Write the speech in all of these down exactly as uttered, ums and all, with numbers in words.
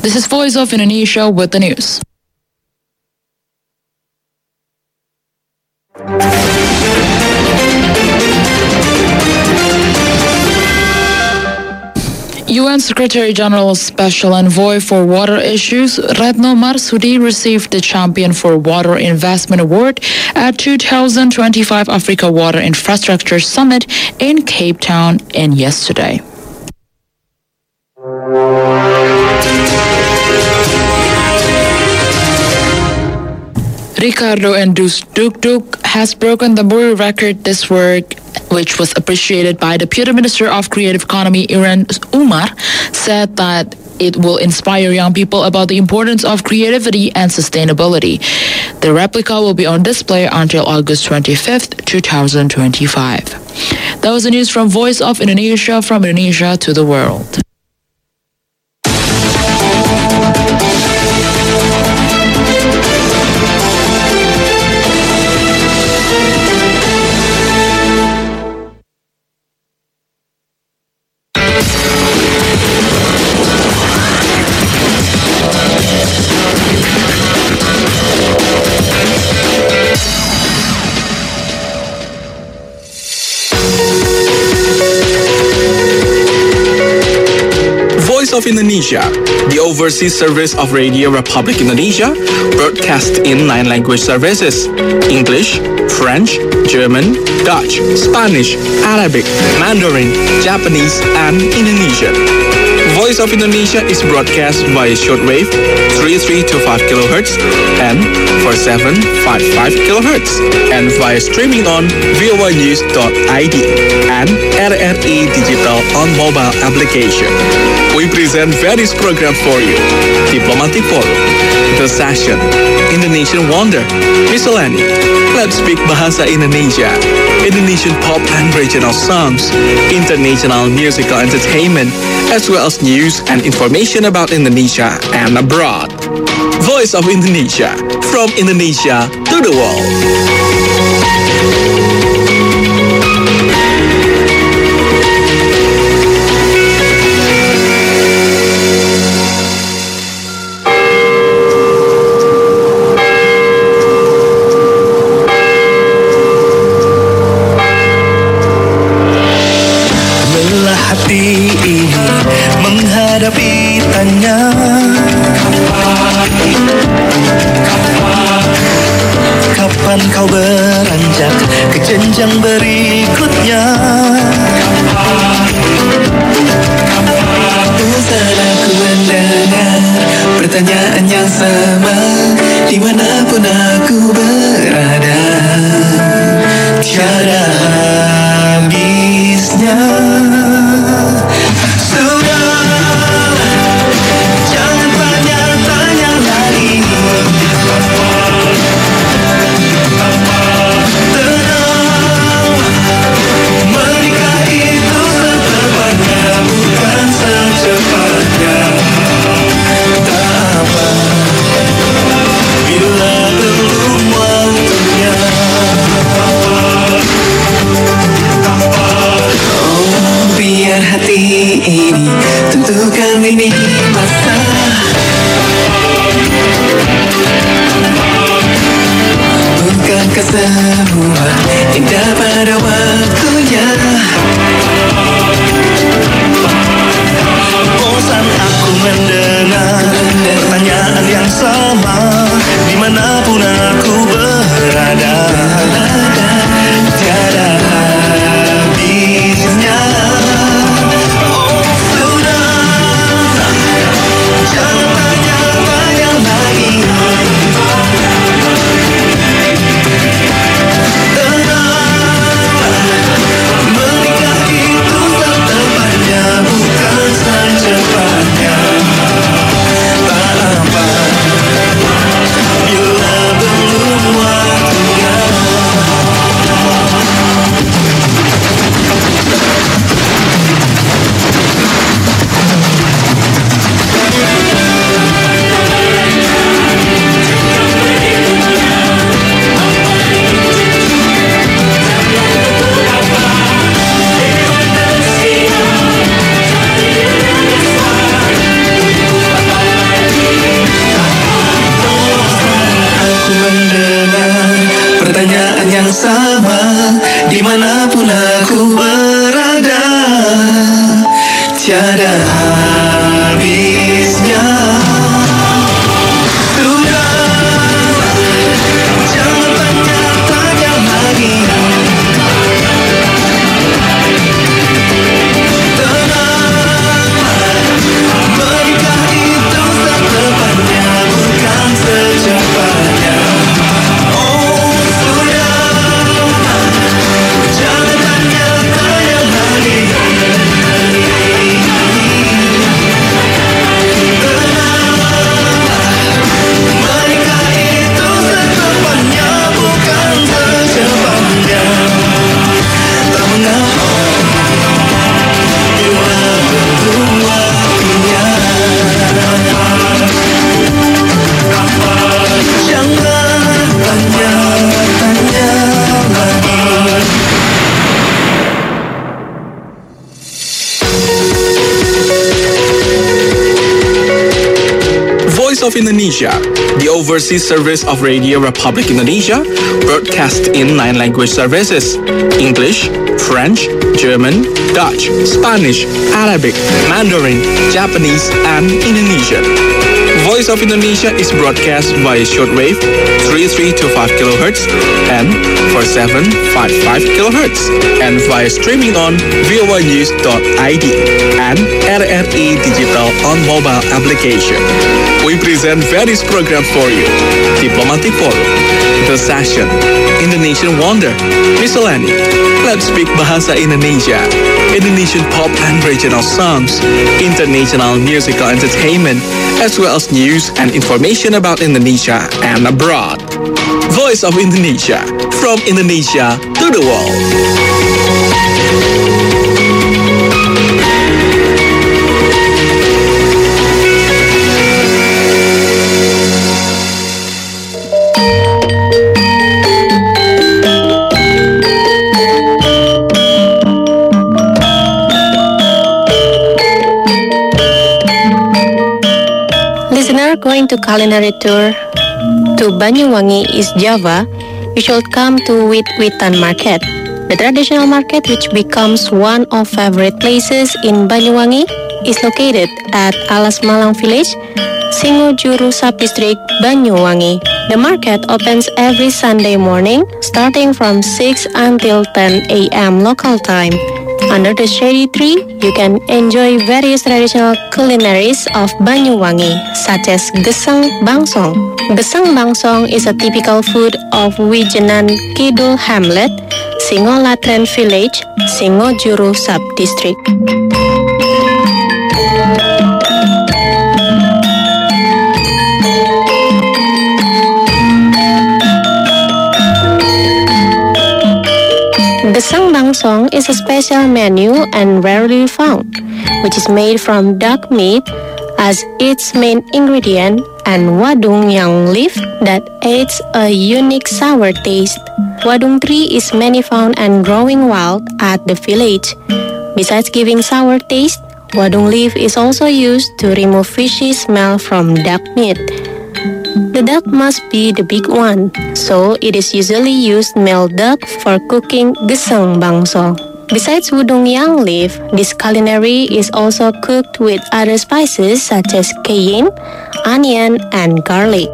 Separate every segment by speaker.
Speaker 1: This is Voice of Indonesia with the news. U N Secretary-General's Special Envoy for Water Issues, Retno Marsudi, received the Champion for Water Investment Award at two thousand twenty-five Africa Water Infrastructure Summit in Cape Town in yesterday. Ricardo Endus Duk Duk has broken the world record this week, which was appreciated by the Deputy Minister of Creative Economy, Iran Umar, said that it will inspire young people about the importance of creativity and sustainability. The replica will be on display until August twenty-fifth, twenty twenty-five. That was the news from Voice of Indonesia, from Indonesia to the world.
Speaker 2: Of Indonesia, the overseas service of Radio Republic Indonesia, broadcast in nine language services: English, French, German, Dutch, Spanish, Arabic, Mandarin, Japanese, and Indonesian. Voice of Indonesia is broadcast via shortwave thirty-three point two five kilohertz and forty-seven point five five kilohertz, and via streaming on voa news dot I D and R R I Digital on mobile application. We present various programs for you: Diplomatic Forum, The Session, Indonesian Wonder, Miscellany, Let's Speak Bahasa Indonesia, Indonesian pop and regional songs, international musical entertainment, as well as news and information about Indonesia and abroad. Voice of Indonesia, from Indonesia to the world.
Speaker 3: Kapan kau beranjak ke jenjang berikutnya? Bosan aku mendengar pertanyaan yang sama dimanapun aku berada. Tiada habisnya. Tentukan ini masa, bukankah semua indah pada waktunya? Bosan aku mendengar pertanyaan yang sama dimanapun aku berada. Tiada habisnya. tiada habisnya.
Speaker 2: Of Indonesia, the overseas service of Radio Republic Indonesia, broadcast in nine language services: English, French, German, Dutch, Spanish, Arabic, Mandarin, Japanese, and Indonesian. Voice of Indonesia is broadcast via shortwave thirty-three point two five kilohertz and forty-seven point five five kilohertz, and via streaming on voa news dot I D and R R I Digital on mobile application. We present various programs for you: Diplomatic Forum, The Session, Indonesian Wonder, Miscellany, Let's Speak Bahasa Indonesia, Indonesian pop and regional songs, international musical entertainment, as well as news and information about Indonesia and abroad. Voice of Indonesia, from Indonesia to the world.
Speaker 4: Going to culinary tour to Banyuwangi, East Java, you should come to Wit-Witan Market. The traditional market, which becomes one of favorite places in Banyuwangi, is located at Alas Malang Village, Singojuru Sub-District, Banyuwangi. The market opens every Sunday morning, starting from six until ten a m local time. Under the shady tree, you can enjoy various traditional culinaries of Banyuwangi, such as Gesang Bangsong. Gesang Bangsong is a typical food of Wijenan Kidul Hamlet, Singolatren Village, Singojuru Sub-District. Gesang Bangsong is a special menu and rarely found, which is made from duck meat as its main ingredient and wadung yang leaf that adds a unique sour taste. Wadung tree is many found and growing wild at the village. Besides giving sour taste, wadung leaf is also used to remove fishy smell from duck meat. The duck must be the big one, so it is usually used male duck for cooking Gesang Bangsong. Besides wadung yang leaf, this culinary is also cooked with other spices such as cayenne, onion, and garlic.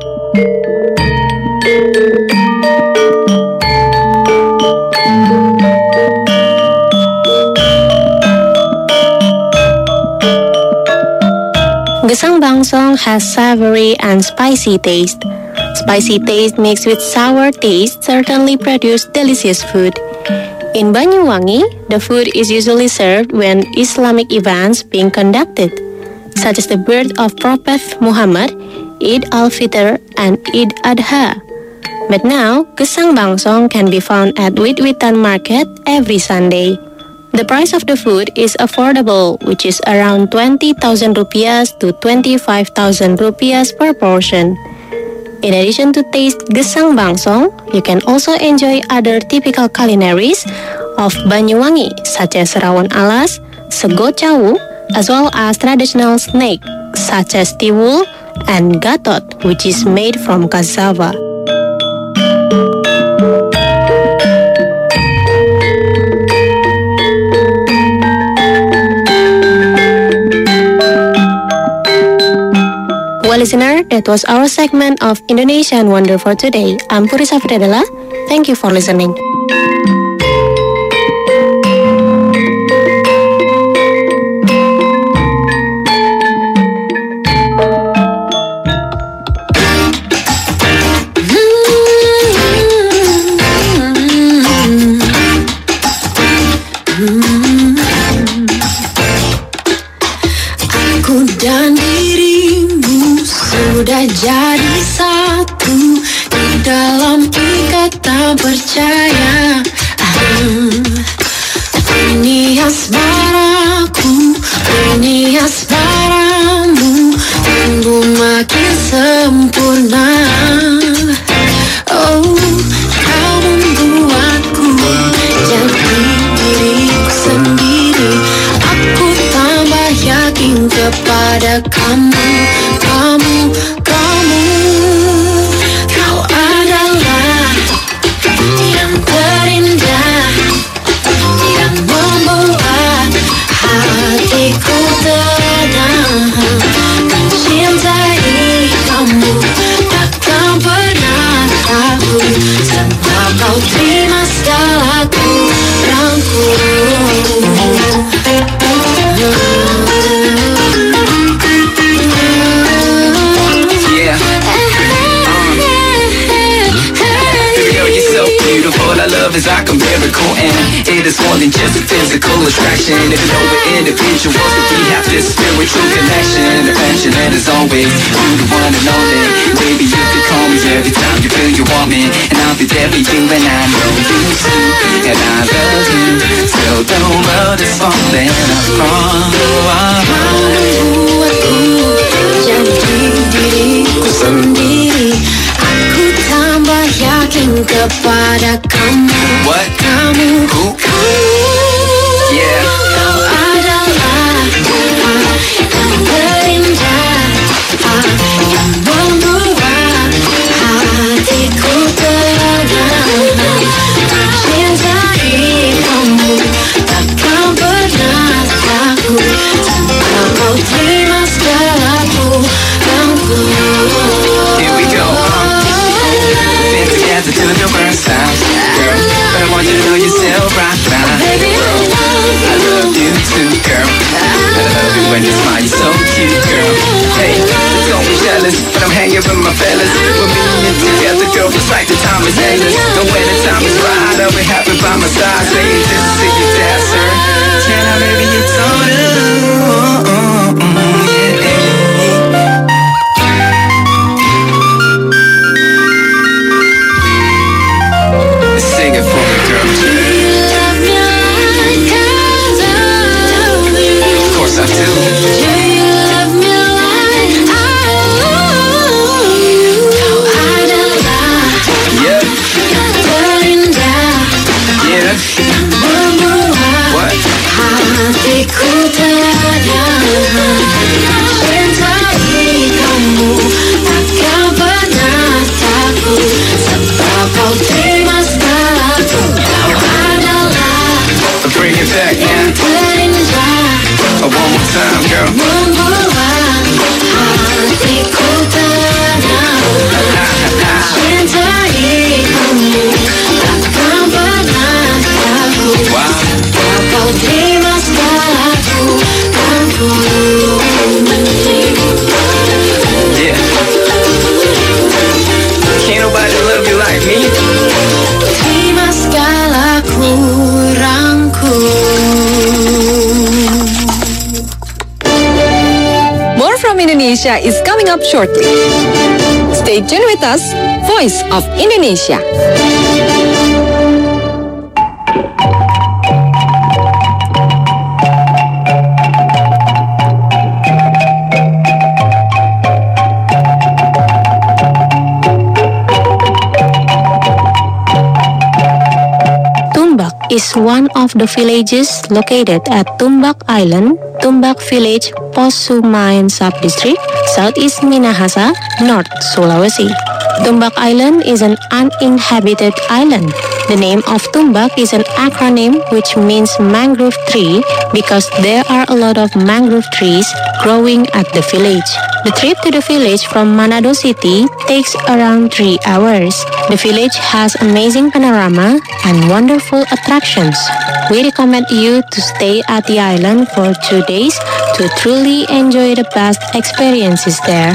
Speaker 4: Gesang Bangsong has savory and spicy taste. Spicy taste mixed with sour taste certainly produce delicious food. In Banyuwangi, the food is usually served when Islamic events being conducted, such as the birth of Prophet Muhammad, Eid al-Fitr, and Eid Adha. But now, Gesang Bangsong can be found at Wit-Witan Market every Sunday. The price of the food is affordable, which is around twenty thousand rupiahs to twenty-five thousand rupiahs per portion. In addition to taste Gesang Bangsong, you can also enjoy other typical culinaries of Banyuwangi, such as rawon alas, sego cawu, as well as traditional snack, such as tiwul and gatot, which is made from cassava. listener, that was our segment of Indonesian Wonder for today. I'm Puri Safriadala. Thank you for listening.
Speaker 5: Aku dan dirimu sudah jadi satu di dalam ikatan percaya. Ini asmaraku, ini asmaramu, tunggu makin sempurna. Oh, kau membuatku jadi diriku sendiri. Aku tambah yakin kepada kamu, kamu, kamu. Kau adalah yang terindah, yang membuat hatiku tenang. Mencintai kamu takkan pernah takut, sebab kau terima segala kurangku.
Speaker 3: What I love is like a miracle, and it is more than just a physical attraction. If you know we're individuals, but we have this spiritual connection. The passionate as always, you're the one and only. Baby, you can call me every time you feel you want me, and I'll be there for you, and I know you too, and I love you. Still the world is falling apart.
Speaker 5: Membuatku jadi diriku sendiri. Aku tambah yakin kepada kamu.
Speaker 3: What?
Speaker 5: Kamu,
Speaker 3: Who?
Speaker 5: kamu.
Speaker 3: Yeah.
Speaker 5: Kau adalah yang terindah, yang membuat hatiku tenang. Mencintai kamu takkan pernah takut, sebab kau terima segala kurangku.
Speaker 3: Here we go. Been together till the first time, girl, but I want you to know you're still right now.
Speaker 5: Baby, I love
Speaker 3: I love you too, girl. And I love you when you smile, you're so cute, girl. Hey, don't be jealous, but I'm hanging with my fellas. We're being together, girl, it's like the time is endless. And when the time is right, I'll be happy by my side, saying this to your dad, sir. Can I maybe you told her? Oh, oh, oh, yeah. Sing it for me, girl.
Speaker 5: you love me like I love you.
Speaker 3: Of course I do.
Speaker 5: Do you love me like I love you? Kau adalah
Speaker 3: Yeah,
Speaker 5: yang terindah,
Speaker 3: yeah.
Speaker 5: yang membuat
Speaker 3: What?
Speaker 5: hatiku tenang. Mencintai kamu takkan pernah takut, sebab kau terima segala. Kau adalah
Speaker 3: Bring it back,
Speaker 5: yang
Speaker 3: man.
Speaker 5: terindah,
Speaker 3: Oh, one more time, girl.
Speaker 5: membuat hatiku tenang. Mencintai kamu takkan pernah takut,
Speaker 3: Wow.
Speaker 5: sebab kau terima segala kurangku.
Speaker 3: Yeah. Can't nobody love you like me.
Speaker 5: Terima segala kurangku.
Speaker 6: More from Indonesia is coming up shortly. Stay tuned with us, Voice of Indonesia.
Speaker 4: Tumbak is one of the villages located at Tumbak Island, Tumbak Village, Posumain Subdistrict, Southeast Minahasa, North Sulawesi. Tumbak Island is an uninhabited island. The name of Tumbak is an acronym which means mangrove tree because there are a lot of mangrove trees growing at the village. The trip to the village from Manado City takes around three hours. The village has amazing panorama and wonderful attractions. We recommend you to stay at the island for two days to truly enjoy the best experiences there.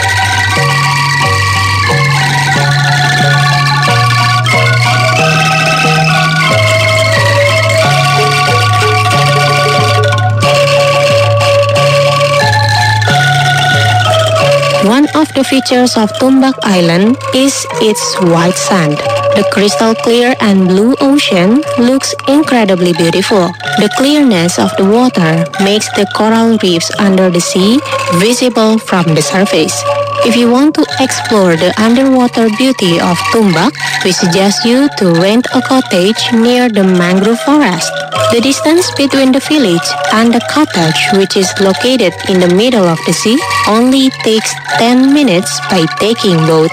Speaker 4: One of the features of Tumbak Island is its white sand. The crystal clear and blue ocean looks incredibly beautiful. The clearness of the water makes the coral reefs under the sea visible from the surface. If you want to explore the underwater beauty of Tumbak, we suggest you to rent a cottage near the mangrove forest. The distance between the village and the cottage, which is located in the middle of the sea, only takes ten minutes by taking boat.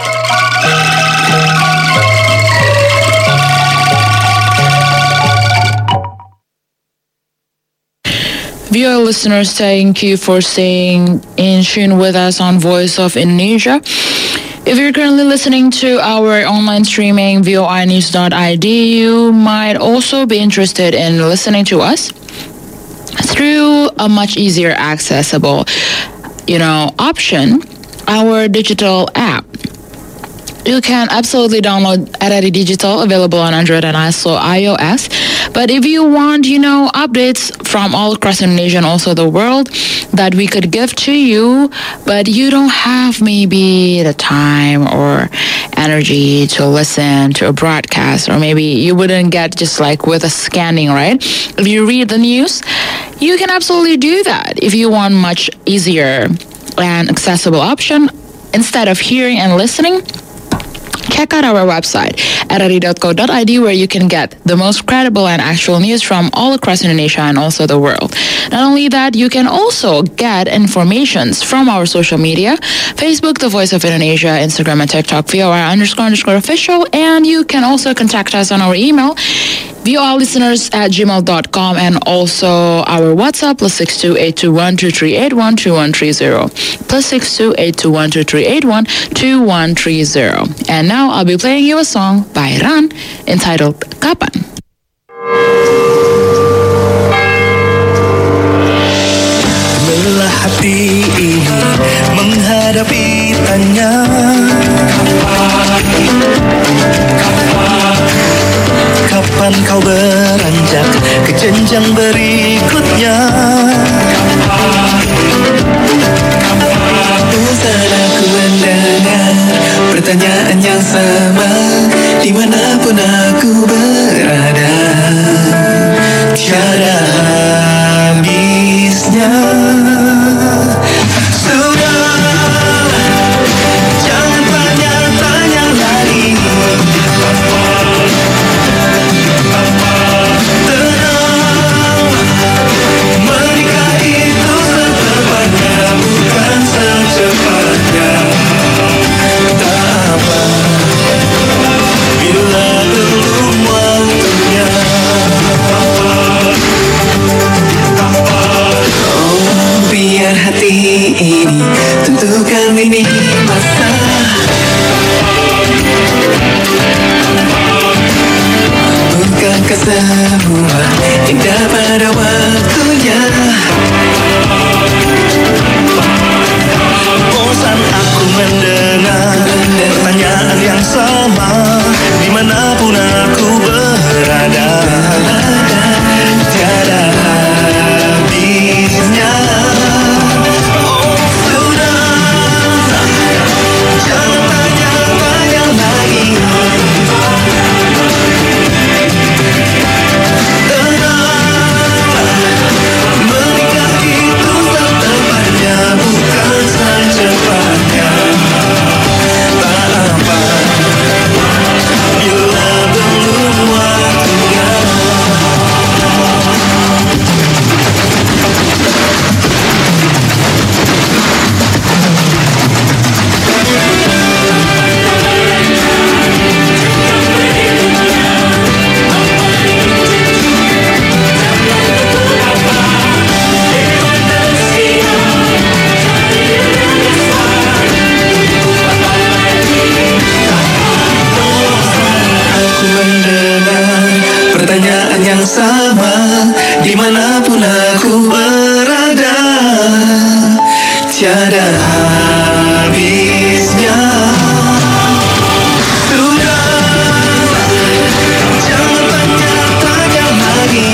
Speaker 1: Dear listeners, thank you for staying in tune with us on Voice of Indonesia. If you're currently listening to our online streaming, V O I news dot I D, you might also be interested in listening to us through a much easier accessible, you know, option, our digital app. You can absolutely download R R I Digital, available on Android and also iOS. But if you want, you know, updates from all across Indonesia and also the world that we could give to you, but you don't have maybe the time or energy to listen to a broadcast, or maybe you wouldn't get just like with a scanning, right? If you read the news, you can absolutely do that. If you want much easier and accessible option, instead of hearing and listening, check out our website, R R I dot co dot I D, where you can get the most credible and actual news from all across Indonesia and also the world. Not only that, you can also get informations from our social media, Facebook, The Voice of Indonesia, Instagram and TikTok, V O R underscore underscore official, and you can also contact us on our email, V O R listeners at gmail dot com, and also our WhatsApp, plus six two eight two one two three eight one two one three zero, plus six two eight two one two three eight one two one three zero. And now I'll be playing you a song by Ran entitled Kapan.
Speaker 7: Lelah hati ini menghadapi tanya, kapan kau beranjak ke jenjang berikutnya? Bosan aku mendengar pertanyaan yang sama dimanapun aku berada, tiada habisnya. Ini tentukan ini masa, bukankah semua indah pada waktunya? Bosan aku mendengar pertanyaan yang sama dimanapun aku berada, tiada habisnya. tiada habisnya. Sudah, jangan tanya-tanya lagi.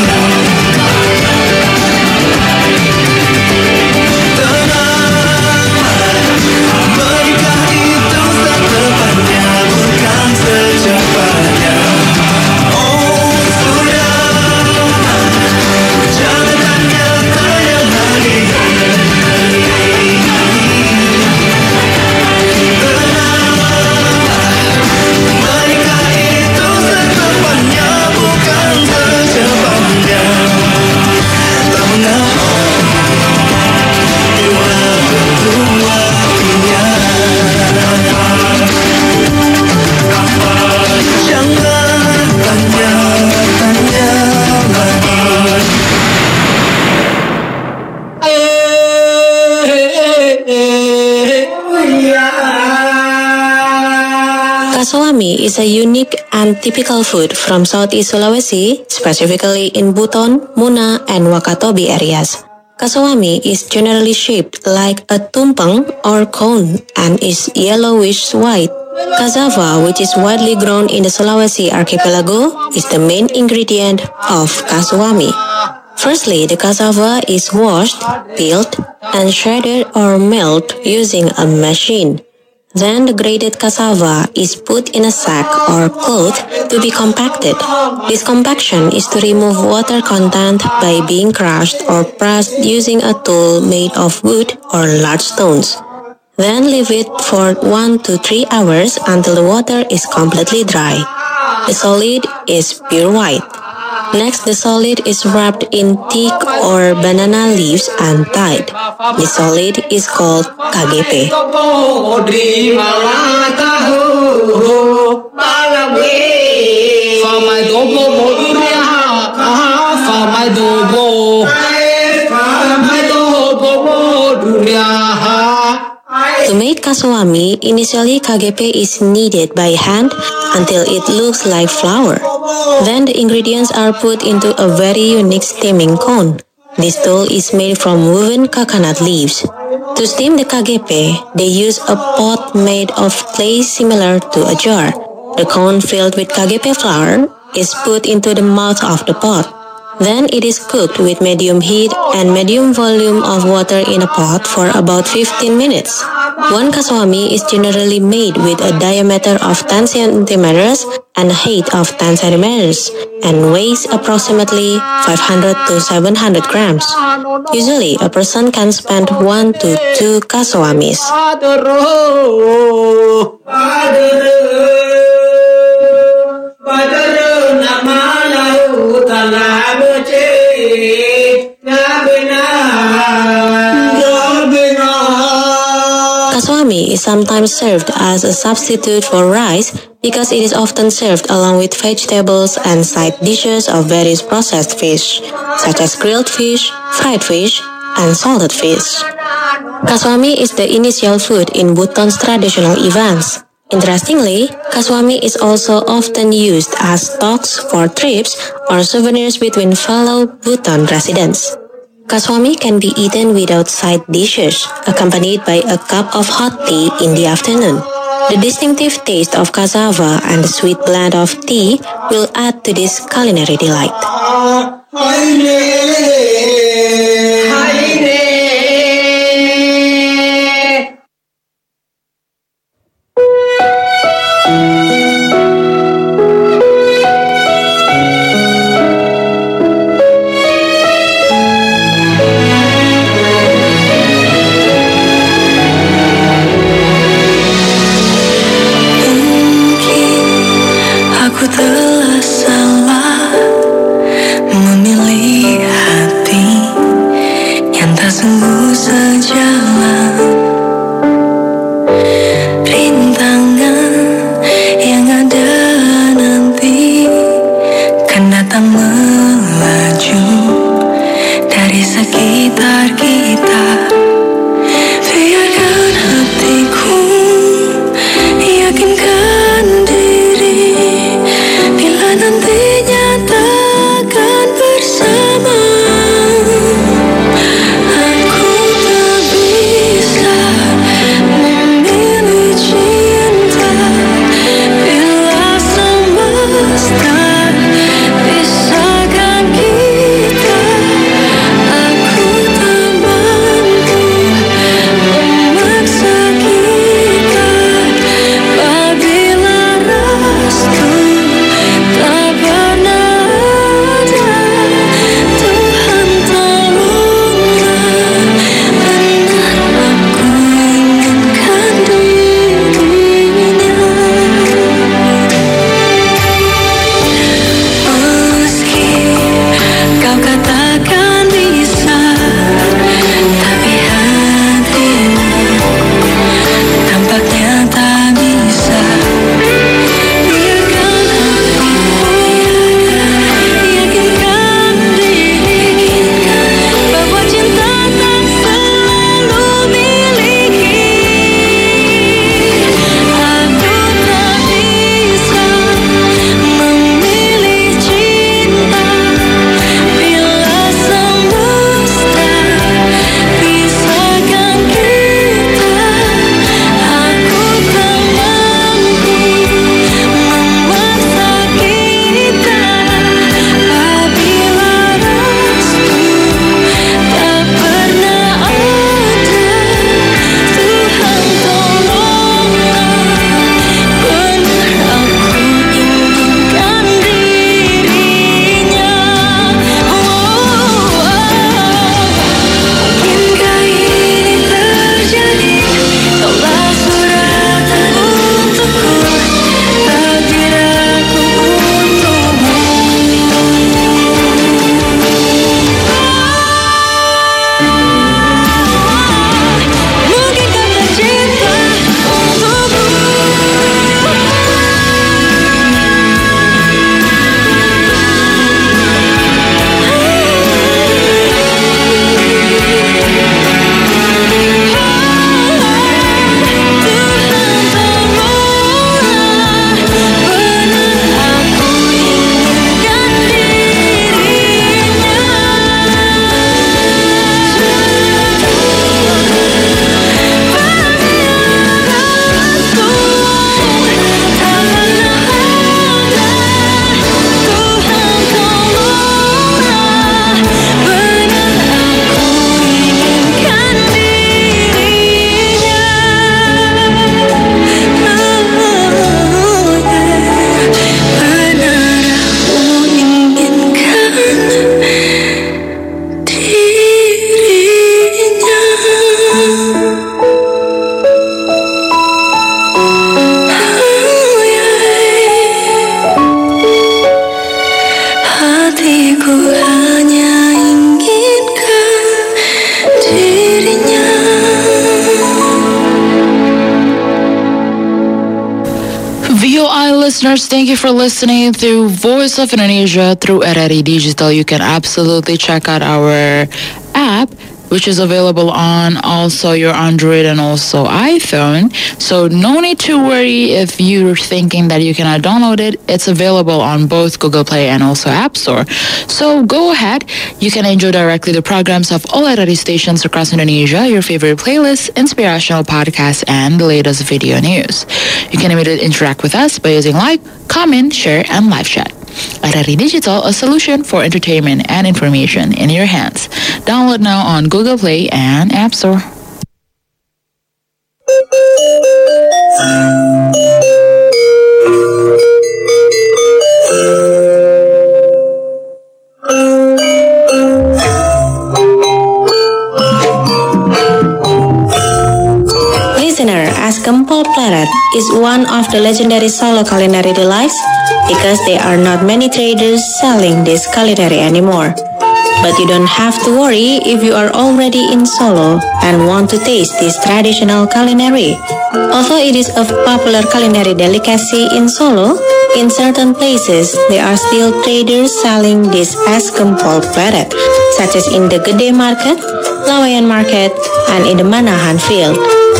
Speaker 4: Kasawami is a unique and typical food from Southeast Sulawesi, specifically in Buton, Muna, and Wakatobi areas. Kasawami is generally shaped like a tumpeng or cone and is yellowish white. Cassava, which is widely grown in the Sulawesi archipelago, is the main ingredient of kasawami. Firstly, the cassava is washed, peeled, and shredded or milled using a machine. Then the grated cassava is put in a sack or cloth to be compacted. This compaction is to remove water content by being crushed or pressed using a tool made of wood or large stones. Then leave it for one to three hours until the water is completely dry. The solid is pure white. Next, the solid is wrapped in teak or banana leaves and tied. The solid is called K G P. To make kasawami, initially K G P is kneaded by hand until it looks like flour. Then the ingredients are put into a very unique steaming cone. This dough is made from woven coconut leaves. To steam the K G P, they use a pot made of clay similar to a jar. The cone filled with K G P flour is put into the mouth of the pot. Then it is cooked with medium heat and medium volume of water in a pot for about fifteen minutes. One kasawami is generally made with a diameter of ten centimeters and a height of ten centimeters and weighs approximately five hundred to seven hundred grams. Usually, a person can spend one to two kasawamis. Kasawami is sometimes served as a substitute for rice because it is often served along with vegetables and side dishes of various processed fish, such as grilled fish, fried fish, and salted fish. Kasawami is the initial food in Buton's traditional events. Interestingly, kasawami is also often used as stocks for trips or souvenirs between fellow Buton residents. Kasawami can be eaten without side dishes, accompanied by a cup of hot tea in the afternoon. The distinctive taste of cassava and the sweet blend of tea will add to this culinary delight.
Speaker 5: Aku telah salah memilih hati yang tak sungguh sejalan. Rintangan yang ada nanti kan datang melaju dari sekitar kita. Biarkan hatiku yakinkan diri bila nantinya takkan bersama. Aku tak bisa
Speaker 1: listeners, thank you for listening to Voice of Indonesia through R R I Digital. You can absolutely check out our app, which is available on also your Android and also iPhone. So no need to worry if you're thinking that you cannot download it. It's available on both Google Play and also App Store. So go ahead. You can enjoy directly the programs of all R R I stations across Indonesia, your favorite playlists, inspirational podcasts, and the latest video news. You can immediately interact with us by using like, comment, share, and live chat. R R I Digital, a solution for entertainment and information in your hands. Download now on Google Play and App Store.
Speaker 4: Listener, as Gempol Pleret is one of the legendary Solo culinary delights because there are not many traders selling this culinary anymore. But you don't have to worry if you are already in Solo and want to taste this traditional culinary. Although it is a popular culinary delicacy in Solo, in certain places there are still traders selling this as Gempol Pleret, such as in the Gede Market, Lawayan Market, and in the Manahan Field.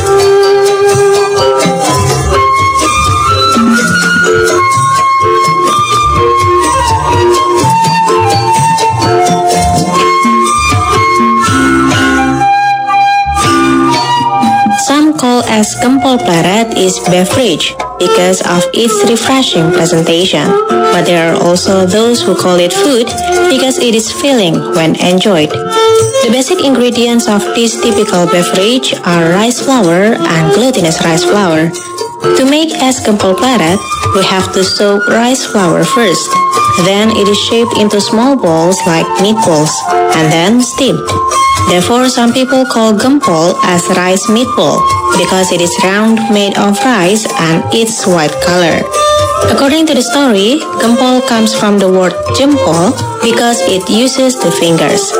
Speaker 4: Some call as Gempol Pleret is beverage because of its refreshing presentation, but there are also those who call it food because it is filling when enjoyed. The basic ingredients of this typical beverage are rice flour and glutinous rice flour. To make es Gempol Pleret, we have to soak rice flour first. Then it is shaped into small balls like meatballs and then steamed. Therefore, some people call gempol as rice meatball because it is round, made of rice, and its white color. According to the story, gempol comes from the word jempol because it uses the fingers.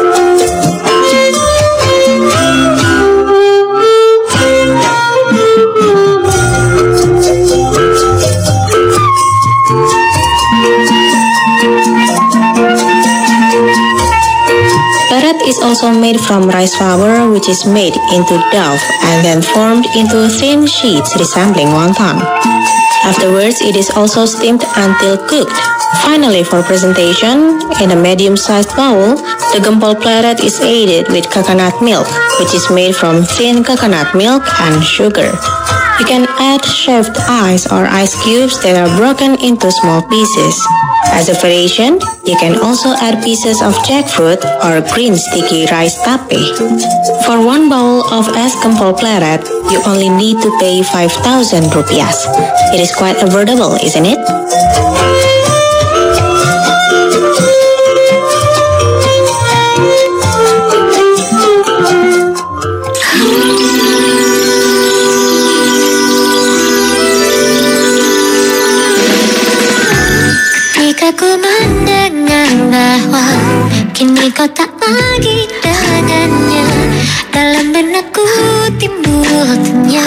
Speaker 4: Pleret is also made from rice flour, which is made into dough and then formed into thin sheets resembling wonton. Afterwards, it is also steamed until cooked. Finally, for presentation, in a medium-sized bowl, the Gempol Pleret is aided with coconut milk, which is made from thin coconut milk and sugar. You can add shaved ice or ice cubes that are broken into small pieces. As a variation, you can also add pieces of jackfruit or green sticky rice tape. For one bowl of es Gempol Pleret, you only need to pay five thousand rupiahs. It is quite affordable, isn't it?
Speaker 5: Ketika ku mendengar bahwa kini kau tak lagi dengannya, dalam benakku timbul tanya,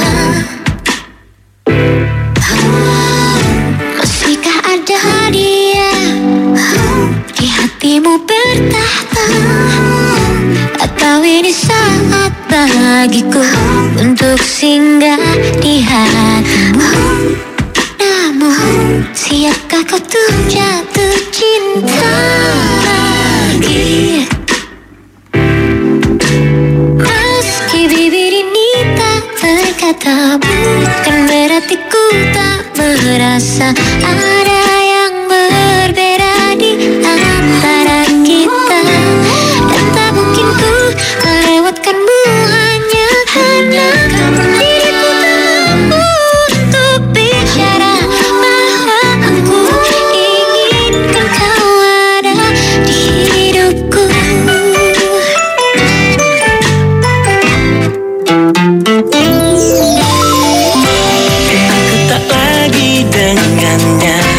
Speaker 5: masihkah ada dia di hatimu bertahta, atau ini saat bagiku untuk singgah di hatimu? Namun, siapkah kau tuh jatuh cinta lagi? Meski bibir ini tak berkata, bukan berarti ku tak merasa ada yang berbeda di antara kita. Dan tak mungkin ku melewatkanmu hanya karena diriku tak mampu untuk bicara bahwa aku inginkan kau ada di hidupku.
Speaker 7: Aku tak lagi dengannya,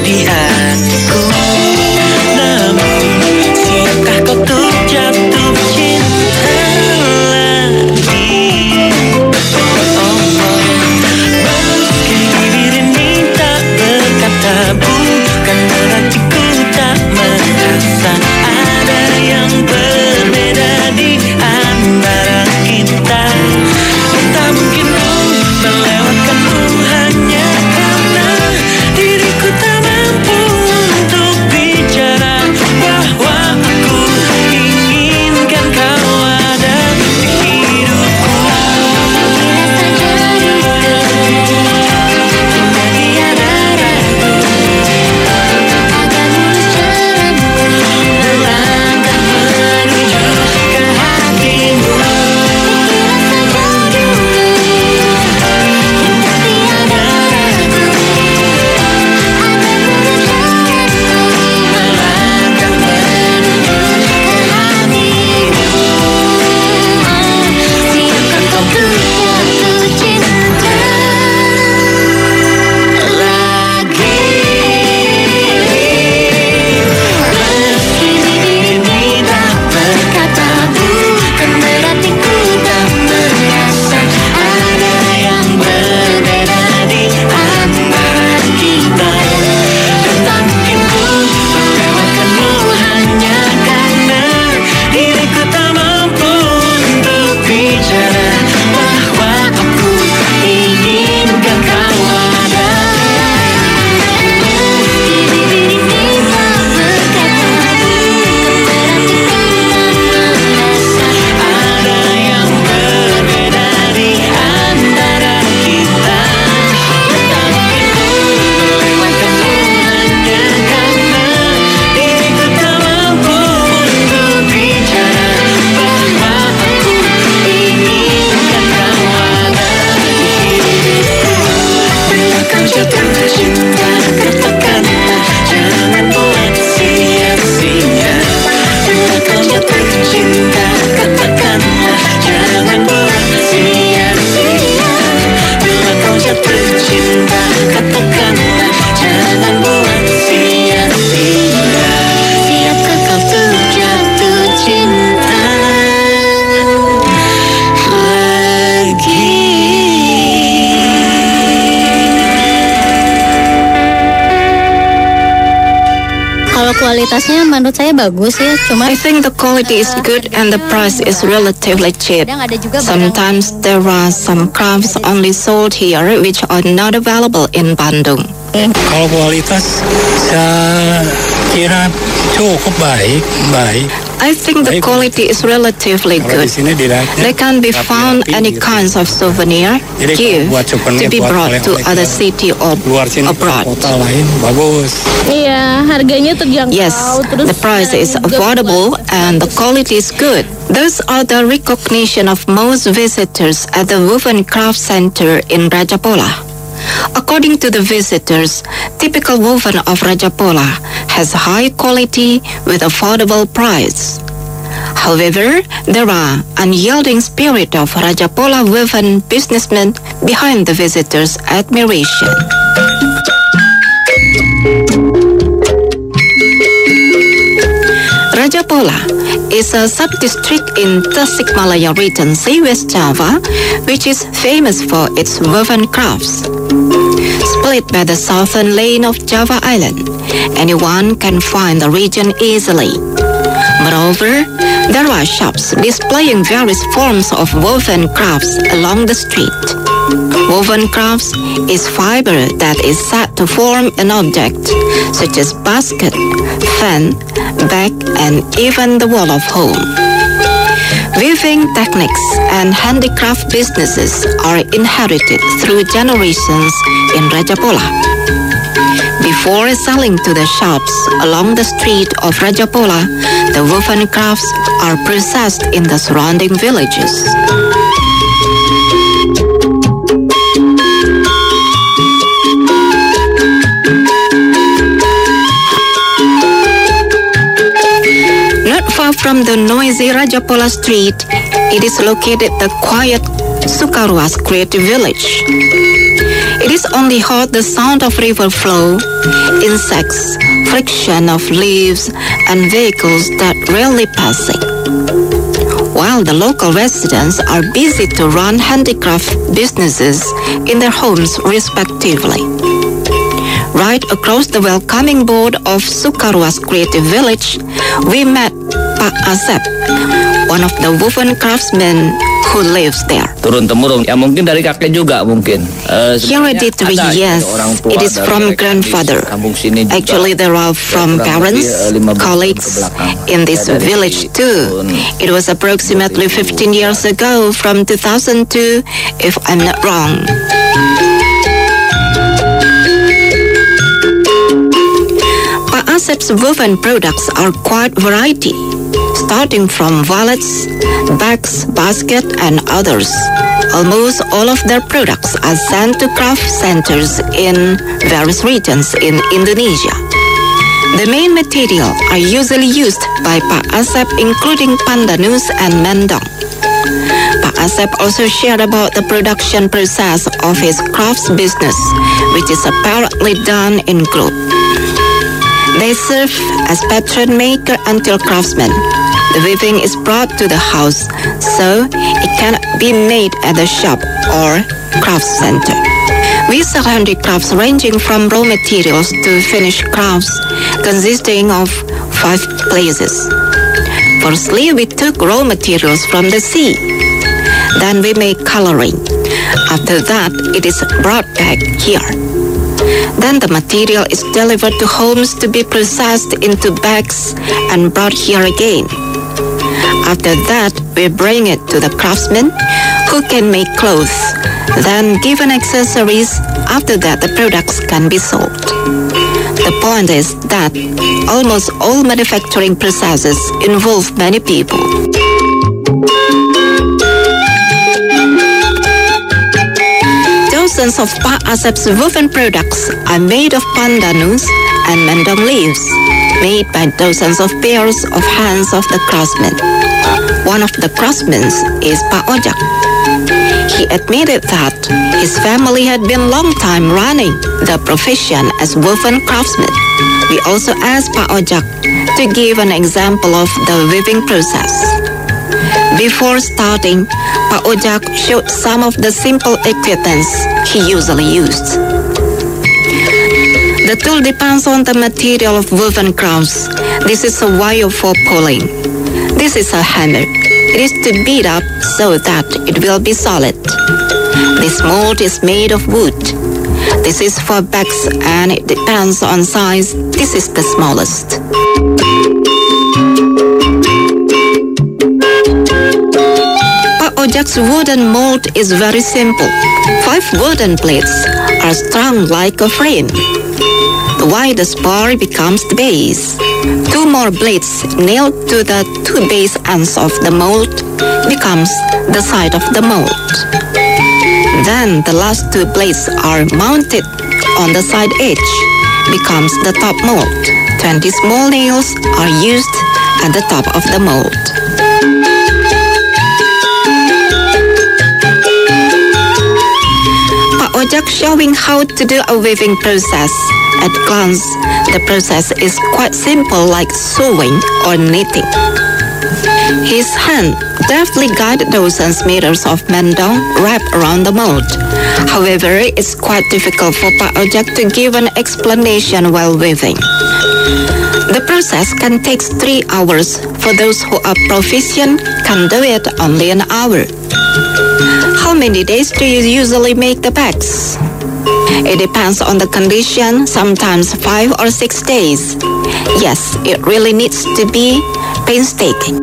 Speaker 7: di hatiku. Namun siapkah kau untuk jatuh cinta lagi? Oh, meski bibir ini tak berkata, bukan berarti ku tak merasa ada yang berbeda di antara kita. Tak mungkin ku melewatkanmu hanya karena diriku tak mampu untuk bicara bahwa aku inginkan kau ada di hidupku. Tiada ragu akan mulus jalanmu melangkah menuju ke hatimu.
Speaker 8: Kualitasnya menurut saya bagus ya, cuma
Speaker 9: I think the quality is good and the price is relatively cheap.
Speaker 8: kadang ada juga barang
Speaker 9: Sometimes there are some crafts only sold here which are not available in Bandung.
Speaker 10: Kalau kualitas saya kira cukup baik, baik.
Speaker 9: I think the quality is relatively
Speaker 10: Kalau
Speaker 9: good.
Speaker 10: di sini dilihatnya
Speaker 9: There can be found
Speaker 10: rapi-rapi
Speaker 9: any
Speaker 10: gitu.
Speaker 9: kinds of souvenir
Speaker 10: Jadi
Speaker 9: here
Speaker 10: kalau buat souvenir,
Speaker 9: to be
Speaker 10: buat
Speaker 9: brought to
Speaker 10: oleh-oleh
Speaker 9: other
Speaker 10: ke
Speaker 9: city or
Speaker 10: luar sini ke
Speaker 9: abroad.
Speaker 10: kota lain bagus.
Speaker 8: Iya, harganya terjangkau.
Speaker 9: Yes,
Speaker 8: terus
Speaker 9: the price is
Speaker 8: juga
Speaker 9: affordable
Speaker 8: kualitas
Speaker 9: and the
Speaker 8: bagus.
Speaker 9: quality is good. Those are the recognition of most visitors at the Woven Craft Center in Rajapola. According to the visitors, typical woven of Rajapola has high quality with affordable price. However, there are unyielding spirit of Rajapola woven businessmen behind the visitors' admiration. Rajapola is a sub-district in Tasikmalaya Regency, West Java, which is famous for its woven crafts. Split by the southern lane of Java Island, anyone can find the region easily. Moreover, there are shops displaying various forms of woven crafts along the street. Woven crafts is fiber that is set to form an object, such as basket, fan, bag, and even the wall of home. Weaving techniques and handicraft businesses are inherited through generations in Rajapola. Before selling to the shops along the street of Rajapola, the woven crafts are processed in the surrounding villages. Not far from the noisy Rajapola street, it is located the quiet Sukarua's creative village. It is only heard the sound of river flow, insects, friction of leaves, and vehicles that rarely passing. While the local residents are busy to run handicraft businesses in their homes respectively. Right across the welcoming board of Sukarua's creative village, we met Pak Asep, one of the woven craftsmen who lives there.
Speaker 11: Turun-temurun, ya mungkin dari kakek juga mungkin. Uh,
Speaker 9: Hereditary, yes, it is from grandfather. Actually, there are from parents, colleagues in this village too. It was approximately fifteen years ago, from two thousand two, if I'm not wrong. Pak Asep's woven products are quite variety, starting from wallets, bags, basket, and others. Almost all of their products are sent to craft centers in various regions in Indonesia. The main material are usually used by Pak Asep, including pandanus and mendong. Pak Asep also shared about the production process of his crafts business, which is apparently done in group. They serve as pattern maker until craftsmen. The weaving is brought to the house, so it cannot be made at the shop or craft center. We sell handicrafts ranging from raw materials to finished crafts, consisting of five places. Firstly, we took raw materials from the sea. Then we make coloring. After that, it is brought back here. Then the material is delivered to homes to be processed into bags and brought here again. After that, we bring it to the craftsmen who can make clothes, then given accessories. After that, the products can be sold. The point is that almost all manufacturing processes involve many people. Dozens of Pak Asep's woven products are made of pandanus and mendong leaves, made by dozens of pairs of hands of the craftsmen. One of the craftsmen is Pak Ojak. He admitted that his family had been long time running the profession as woven craftsman. We also asked Pak Ojak to give an example of the weaving process. Before starting, Pak Ojak showed some of the simple equipment he usually used. The tool depends on the material of woven crafts. This is a wire for pulling. This is a hammer. It is to beat up so that it will be solid. This mold is made of wood. This is for bags and it depends on size. This is the smallest. Pak Ojak's wooden mold is very simple. Five wooden plates are strung like a frame. The widest bar becomes the base. Two more blades nailed to the two base ends of the mold becomes the side of the mold. Then the last two blades are mounted on the side edge, becomes the top mold. twenty small nails are used at the top of the mold. Pak Ojak showing how to do a weaving process. At glance, the process is quite simple, like sewing or knitting. His hand deftly guided dozens meters of mendong wrapped around the mold. However, it's quite difficult for Pak Ojak to give an explanation while weaving. The process can take three hours. For those who are proficient, can do it only an hour. How many days do you usually make the bags? It depends on the condition, sometimes five or six days. Yes, it really needs to be painstaking.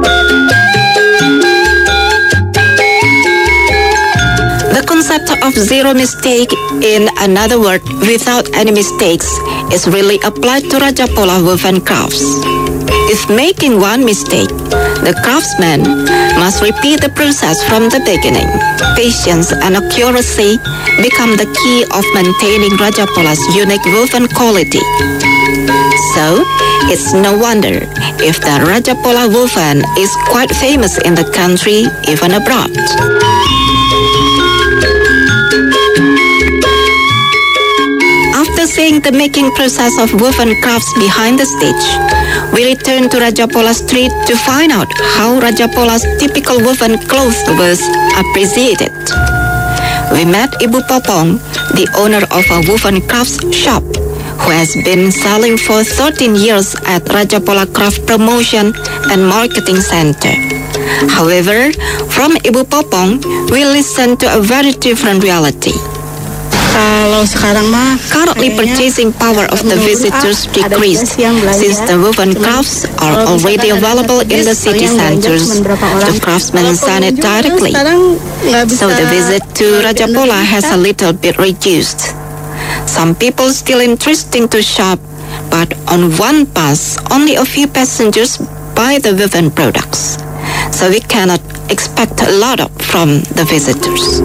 Speaker 9: The concept of zero mistake, in another word, without any mistakes, is really applied to Rajapola woven crafts. If making one mistake, the craftsman must repeat the process from the beginning. Patience and accuracy become the key of maintaining Rajapola's unique woven quality. So, it's no wonder if the Rajapola woven is quite famous in the country, even abroad. seeing the making process of woven crafts behind the stage, we returned to Rajapola Street to find out how Rajapola's typical woven clothes was appreciated. We met Ibu Popong, the owner of a woven crafts shop, who has been selling for thirteen years at Rajapola Craft Promotion and Marketing Center. However, from Ibu Popong, we listen to a very different reality.
Speaker 12: Kalau sekarang mah
Speaker 9: Currently, purchasing power of the visitors decreased since the woven crafts are already available in the city centers. The craftsmen sell it directly, so the visit to Rajapola has a little bit reduced. Some people still interesting to shop, but on one bus, only a few passengers buy the woven products, so we cannot expect a lot of from the visitors.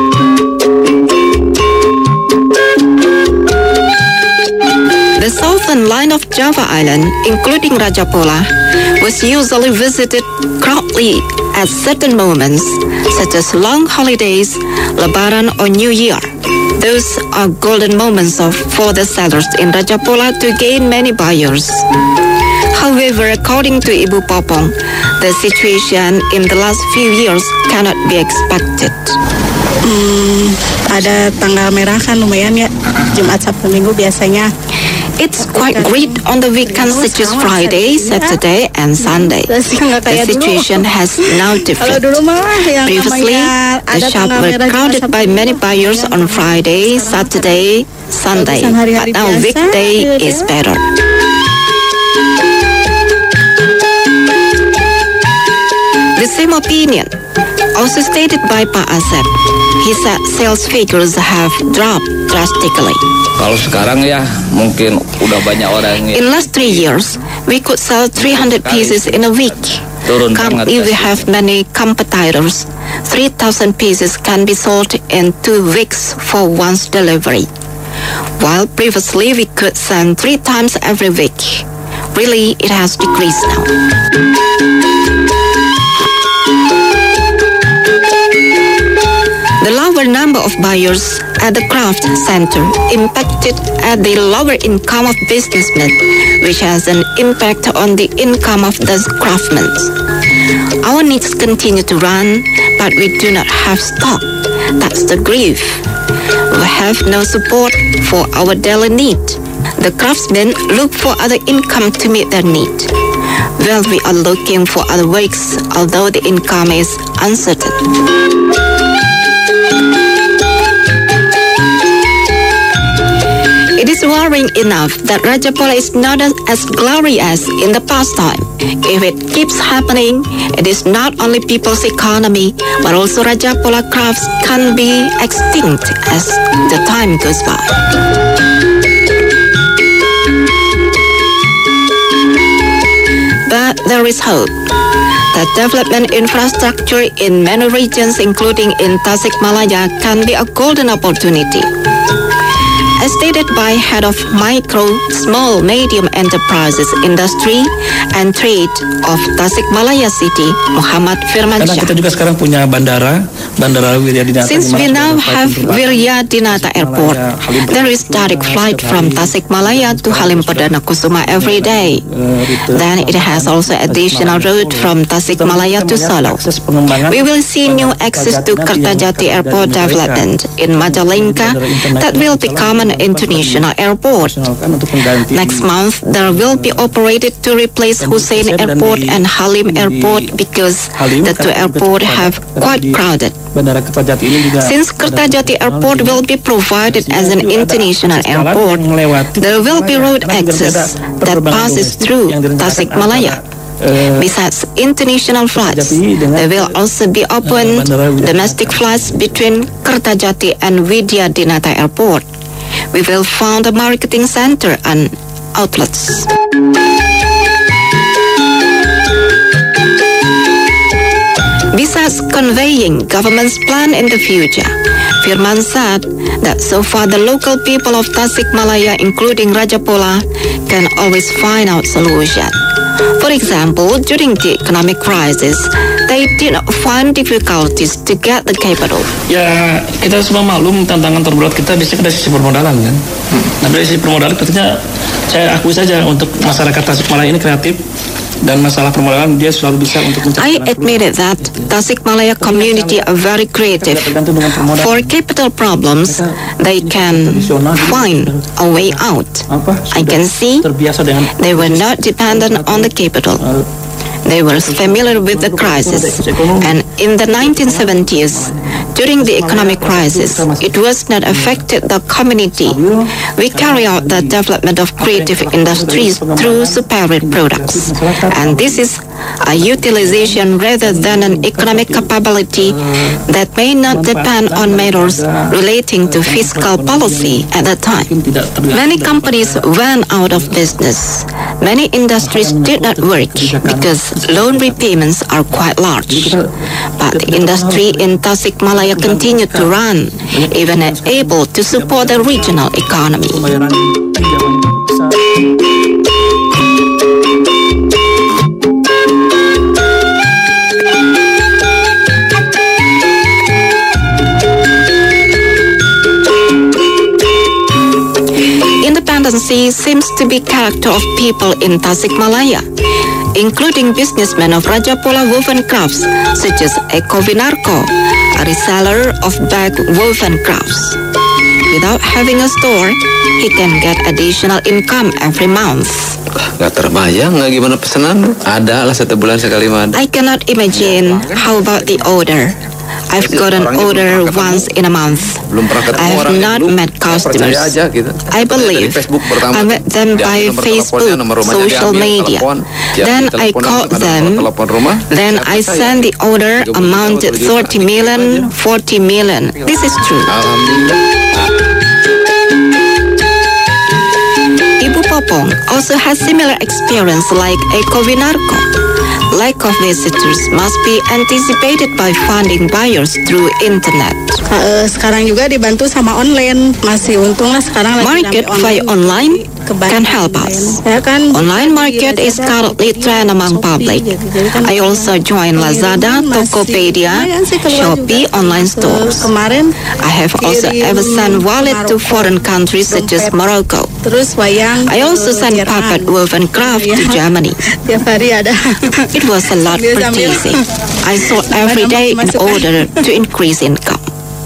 Speaker 9: The southern line of Java Island, including Rajapola, was usually visited crowdly at certain moments, such as long holidays, Lebaran or New Year. Those are golden moments of, for the sellers in Rajapola to gain many buyers. However, according to Ibu Popong, the situation in the last few years cannot be expected.
Speaker 12: Hmm, ada tanggal merah kan lumayan ya, Jumat Sabtu Minggu biasanya.
Speaker 9: It's quite great on the weekends such as Friday, Saturday, and Sunday. The situation has now different. Previously, the shops were crowded by many buyers on Friday, Saturday, Sunday, but now weekday is better. The same opinion also stated by Pak Asep. He said sales figures have dropped drastically.
Speaker 11: Kalau sekarang ya mungkin udah banyak orang.
Speaker 9: In last three years, we could sell three hundred pieces in a week. Currently, we have many competitors. three thousand pieces can be sold in two weeks for one's delivery, while previously we could send three times every week. Really, it has decreased now. The lower number of buyers at the craft center impacted at the lower income of businessmen, which has an impact on the income of the craftsmen. Our needs continue to run, but we do not have stock. That's the grief. We have no support for our daily need. The craftsmen look for other income to meet their need. Well, we are looking for other works, although the income is uncertain. It is worrying enough that Rajapola is not as, as glorious in the past time. If it keeps happening, it is not only people's economy, but also Rajapola crafts can be extinct as the time goes by. But there is hope that development infrastructure in many regions, including in Tasikmalaya, can be a golden opportunity. As stated by head of Micro, Small, Medium Enterprises Industry and Trade of Tasikmalaya City, Muhammad Firmansyah.
Speaker 10: Karena kita juga sekarang punya bandara, Bandara Wiryadinata.
Speaker 9: Since we now have Wiryadinata Airport, there is direct flight from Tasikmalaya to Halim Perdana Kusuma every day. Then it has also additional route from Tasikmalaya to Solo. We will see new access to Kertajati Airport development in Majalengka that will become an international airport. Next month, there will be operated to replace Hussein Airport and Halim Airport because the two airports have quite crowded. Since Kertajati Airport will be provided as an international airport, there will be road access that passes through Tasikmalaya. Besides international flights, there will also be open domestic flights between Kertajati and Wiryadinata Airport. We will found a marketing center and outlets. Besides conveying government's plan in the future, Firman said that so far the local people of Tasikmalaya, including Rajapola, can always find out solution. For example, during the economic crisis, they did not find difficulties to get the capital.
Speaker 10: Ya, kita semua maklum tantangan terberat kita biasanya dari sisi permodalan kan. Nah, dari sisi permodalan tentunya saya akui saja untuk masyarakat Tasikmalaya ini kreatif dan masalah permodalan dia selalu bisa untuk
Speaker 9: I admitted that Tasikmalaya community are very creative. For capital problems, they can find a way out. I can see they were not dependent on the capital. They were familiar with the crisis, and in the nineteen seventies, during the economic crisis, it was not affected the community. We carry out the development of creative industries through superior products, and this is a utilization rather than an economic capability that may not depend on matters relating to fiscal policy at the time. Many companies went out of business. Many industries did not work because loan repayments are quite large. But the industry in Tasikmalaya continued to run, even able to support the regional economy. Independency seems to be character of people in Tasikmalaya, including businessmen of Rajapura woven crafts such as Eko Winarko, a reseller of bag woven crafts. Without having a store, he can get additional income every month.
Speaker 13: Gak terbayang nggak gimana pesanan? Ada lah satu bulan sekali mah.
Speaker 9: I cannot imagine how about the order. I've got an order once in a month. I have not met customers. I believe I met them by Facebook, social media. Then I called them. Then I sent the order amounted thirty million, forty million. This is true. Ibu Popong also has similar experience like Eko Winarko. Lack of visitors must be anticipated by finding buyers through internet.
Speaker 12: Uh, sekarang juga dibantu sama online. Masih untung lah sekarang.
Speaker 9: Market via online can help us. Online market is currently trend among public. I also join Lazada, Tokopedia, Shopee online stores. I have also ever sent wallet to foreign countries such as Morocco. I also sent puppet woven craft to Germany. It was a lot purchasing. I sold every day in order to increase income.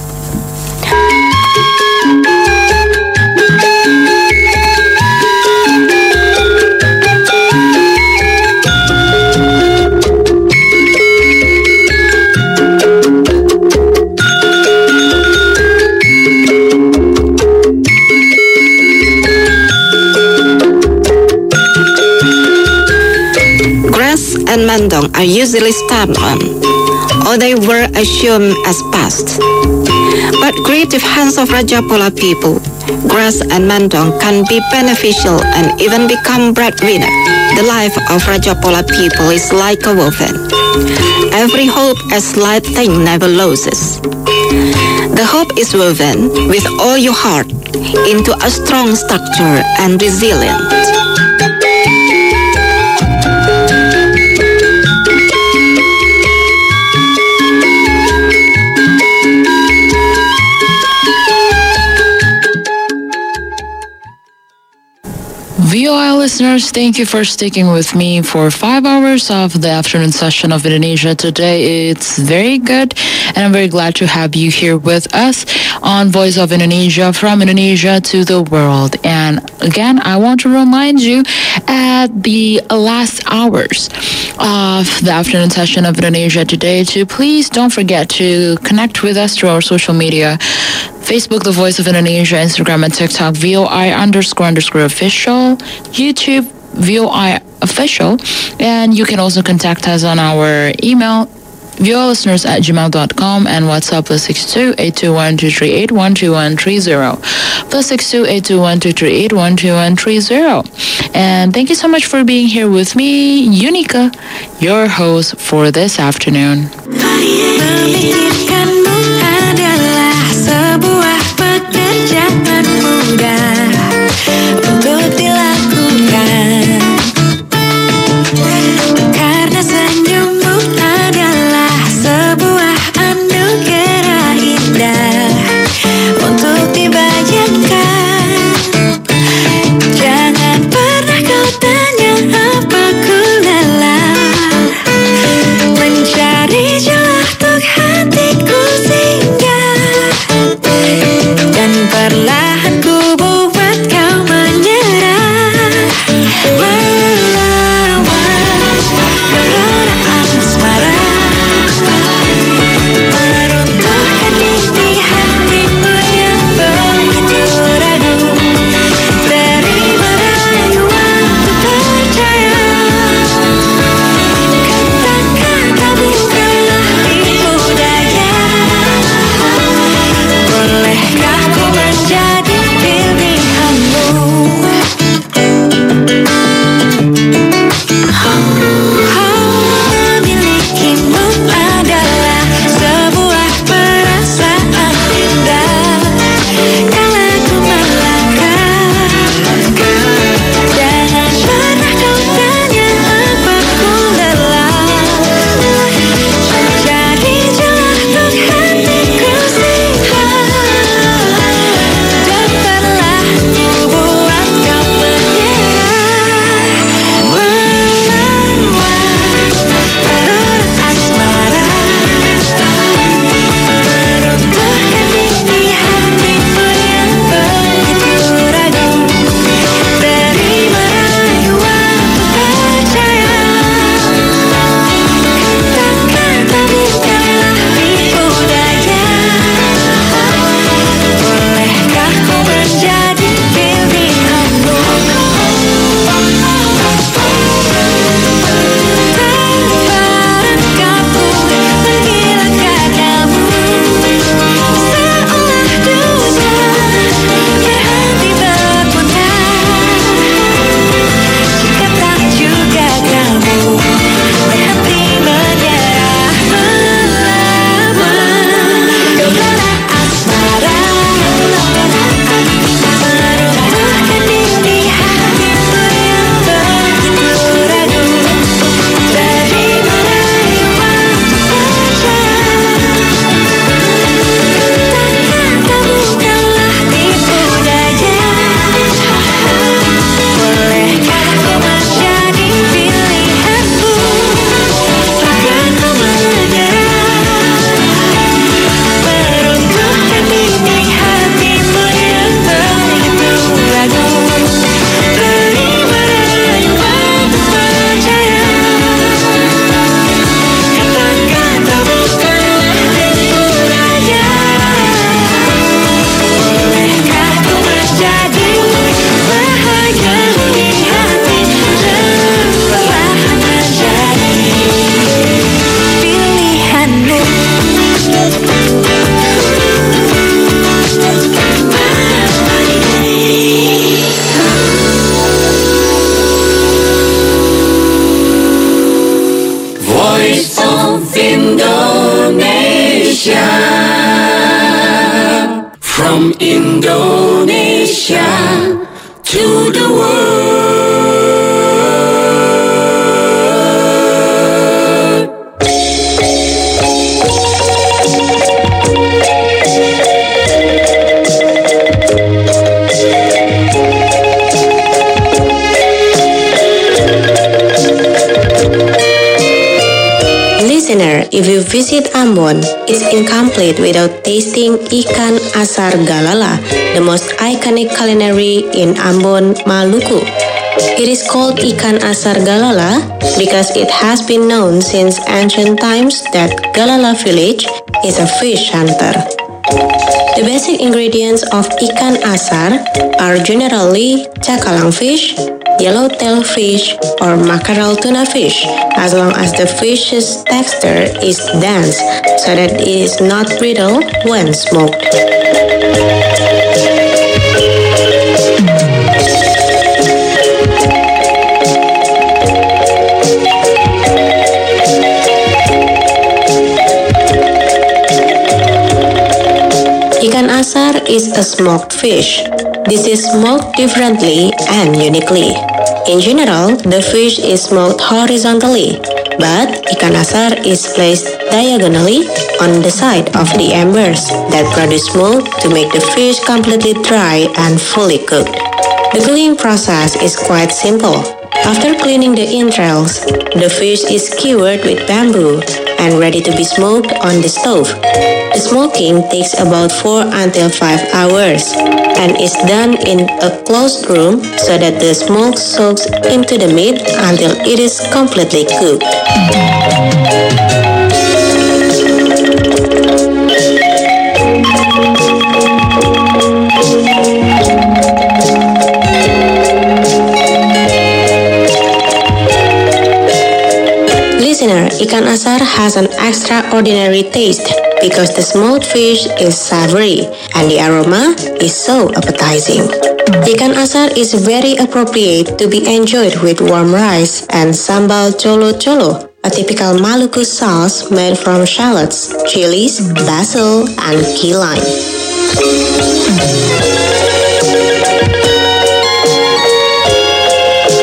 Speaker 9: And mendong are usually stepped on, or they were assumed as past. But creative hands of Rajapura people, grass and mendong can be beneficial and even become breadwinner. The life of Rajapura people is like a woven. Every hope a slight thing never loses. The hope is woven with all your heart into a strong structure and resilient.
Speaker 1: V O I listeners, thank you for sticking with me for five hours of the afternoon session of Indonesia today. It's very good, and I'm very glad to have you here with us on Voice of Indonesia, from Indonesia to the world. And again, I want to remind you at the last hours of the afternoon session of Indonesia today to please don't forget to connect with us through our social media. Facebook, The Voice of Indonesia, Instagram and TikTok, V O I underscore underscore official, YouTube, V O I official, and you can also contact us on our email, V O I listeners at gmail dot com, and WhatsApp plus six two eight two one two three eight one two one three zero, plus six two eight two one two three eight one two one three zero. And thank you so much for being here with me, Unika, your host for this afternoon.
Speaker 7: Memikirkanmu adalah sebuah pekerjaan mudah untuk dilakukan, karena senyummu adalah
Speaker 5: Indonesia. From Indonesia to the world.
Speaker 4: Listener, if you visit Ambon, it's incomplete without tasting ikan asar galala, the most iconic culinary in Ambon, Maluku. It is called ikan asar galala because it has been known since ancient times that Galala village is a fish hunter. The basic ingredients of ikan asar are generally cakalang fish, yellowtail fish, or mackerel tuna fish, as long as the fish's texture is dense so that it is not brittle when smoked. Ikan asar is a smoked fish. This is smoked differently and uniquely. In general, the fish is smoked horizontally, but ikan asar is placed diagonally on the side of the embers that produce smoke to make the fish completely dry and fully cooked. The cooking process is quite simple. After cleaning the entrails, the fish is skewered with bamboo and ready to be smoked on the stove. The smoking takes about four until five hours and is done in a closed room so that the smoke soaks into the meat until it is completely cooked. Listener, ikan asar has an extraordinary taste because the smoked fish is savory and the aroma is so appetizing. Ikan asar is very appropriate to be enjoyed with warm rice and sambal colo-colo, a typical Maluku sauce made from shallots, chilies, basil, and key lime.